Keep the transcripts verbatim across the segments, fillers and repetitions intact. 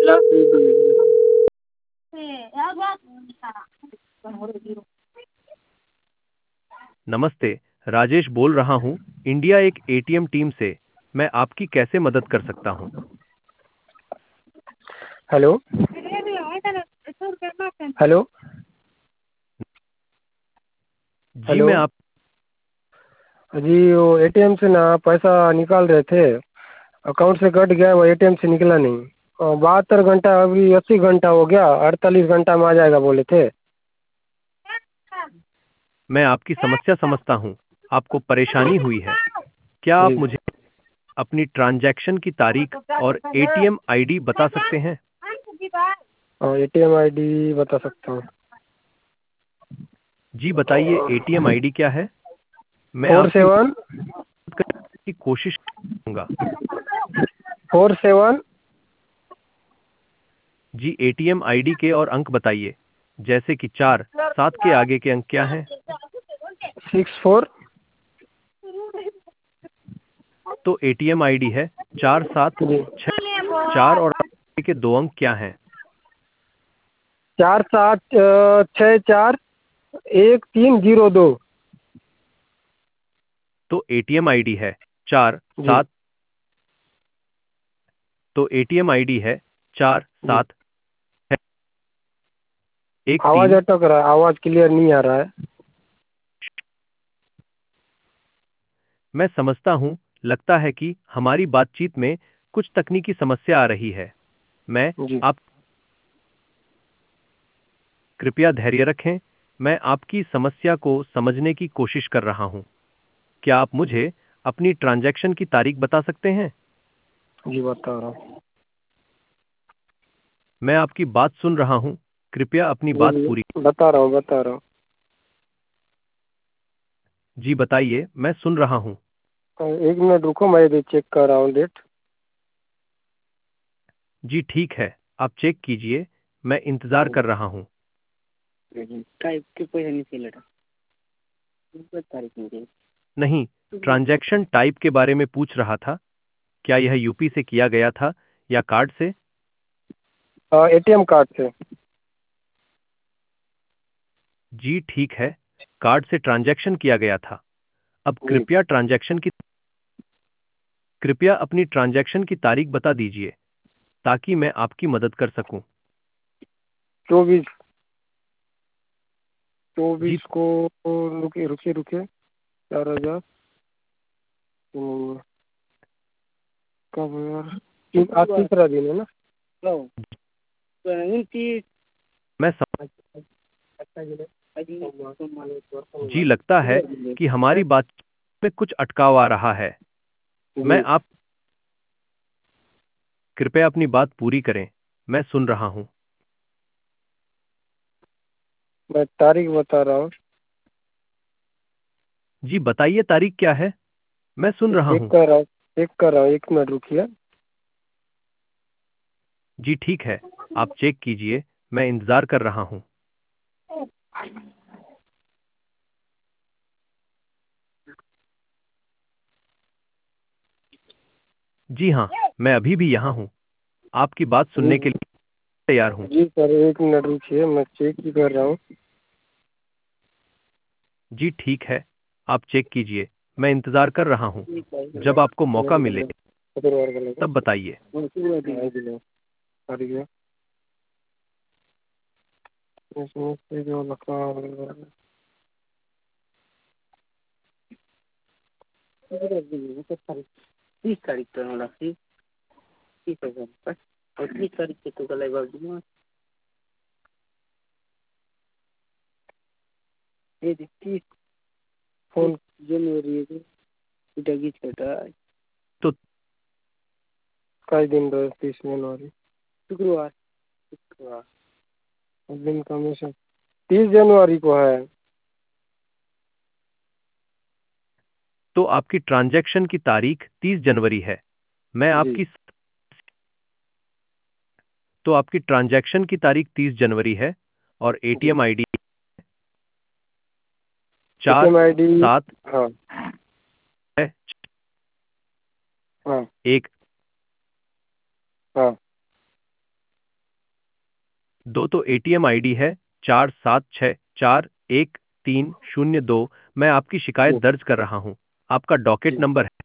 नमस्ते, राजेश बोल रहा हूँ, इंडिया एक एटीएम टीम से। मैं आपकी कैसे मदद कर सकता हूँ? हेलो हेलो जी हेलो मैं आप जी वो एटीएम से ना पैसा निकाल रहे थे। अकाउंट से कट गया, वो एटीएम से निकला नहीं। और बहत्तर घंटा, अभी अस्सी घंटा हो गया, अड़तालीस घंटा में आ जाएगा बोले थे। मैं आपकी समस्या समझता हूँ। आपको परेशानी हुई है। क्या जी आप मुझे अपनी ट्रांजैक्शन की तारीख और एटीएम आईडी बता सकते हैं? और एटीएम आईडी बता सकता हूँ। जी बताइए, एटीएम आईडी क्या है? मैं फोर आपकी सेवन मदद करने की कोशिश करूंगा। Four seven G ATM ID के और अंक बताइए, जैसे कि चार सात के आगे के अंक क्या हैं? सिक्स फोर तो एटीएम आईडी है चार सात जी छः। चार और आगे के दो अंक क्या हैं? चार सात अ, छः चार एक तीन जीरो दो। तो एटीएम आईडी है चार जी सात तो एटीएम आईडी है चार जी सात है एक आवाज़ तीन। अटक रहा है, आवाज़ क्लियर नहीं आ रहा है। मैं समझता हूँ, लगता है कि हमारी बातचीत में कुछ तकनीकी समस्या आ रही है। मैं जी आप कृपया धैर्य रखें। मैं आपकी समस्या को समझने की कोशिश कर रहा हूँ। क्या आप जी मुझे अपनी ट्रांजैक्शन की तारीख बता सकते हैं? जी बता रहा हूँ। मैं आपकी बात सुन रहा हूँ। कृपया अपनी बात बोलिए, पूरी। बता रहा हूँ बता रहा हूँ। जी बताइए, मैं सुन रहा हूँ। अ, एक मिनट रुको, मैं भी चेक कर रहा हूँ डेट। जी ठीक है, आप चेक कीजिए। मैं इंतजार कर रहा हूँ। टाइप के पैसा नहीं लड़ा तारीख नहीं नहीं, ट्रांजैक्शन टाइप के बारे में पूछ रहा था। क्या यह यूपी से किया गया था या कार्ड से? एटीएम कार्ड से। जी ठीक है, कार्ड से ट्रांजैक्शन किया गया था। अब जी कृपया ट्रांजैक्शन की कृपया अपनी ट्रांजैक्शन की तारीख बता दीजिए, ताकि मैं आपकी मदद कर सकूं। चौबीस जी चौबीस को। रुके रुके रुके चार हजार। हम्म, कब यार, ती- आज तीसरा दिन है ना। उनतीस। मैं सम... जी लगता है कि हमारी बातचीत में कुछ अटकाव आ रहा है। मैं जी आप कृपया अपनी बात पूरी करें। मैं सुन रहा हूं। मैं तारीख बता रहा हूँ। जी बताइए, तारीख क्या है? मैं सुन रहा चेक हूं। कर रहा हूँ चेक कर रहा हूँ, एक मिनट रुकिए। जी ठीक है, आप चेक कीजिए। मैं इंतजार कर रहा हूं। जी हाँ, मैं अभी भी यहाँ हूँ। आपकी बात जी सुनने के लिए तैयार हूँ। जी सर, एक मिनट रुकिए, मैं चेक ही कर रहा हूँ। जी ठीक है, आप चेक कीजिए। मैं इंतजार कर रहा हूँ। जब आपको मौका मिले शुक्रवार को लेकर तब बताइए। तारीख है। इसमें से जो लिखा हुआ है, तीस तारीख तो होना थी। तीस हजार पर और तीस तारीख के तो गला बाबू दूंगा। ये तीस फोन जनवरी है इटा की छटा तो कई दिन रहे तीस जनवरी शुक्रवार शुक्रवार उस दिन का हमेशा तीस जनवरी को है। तो आपकी ट्रांजैक्शन की तारीख तीस जनवरी है। मैं जी आपकी तो आपकी ट्रांजैक्शन की तारीख तीस जनवरी है और जी एटीएम आईडी चार एटीएम आई डी। सात हाँ है हाँ एक। हाँ दो तो एटीएम आईडी है चार सात छः चार एक तीन शून्य दो। मैं आपकी शिकायत जी दर्ज कर रहा हूँ। आपका डॉकेट जी। नंबर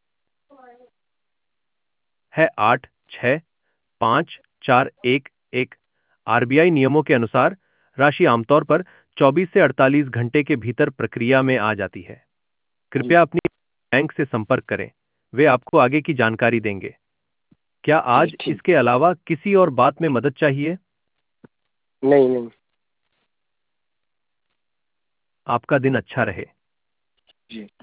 है आठ छः पाँच चार एक एक। आरबीआई नियमों के अनुसार राशि आमतौर पर चौबीस से अड़तालीस घंटे के भीतर प्रक्रिया में आ जाती है। जी कृपया अपनी बैंक से संपर्क करें, वे आपको आगे की जानकारी देंगे। क्या जी आज ठीक। इसके अलावा किसी और बात में मदद चाहिए? नहीं नहीं। आपका दिन अच्छा रहे। जी।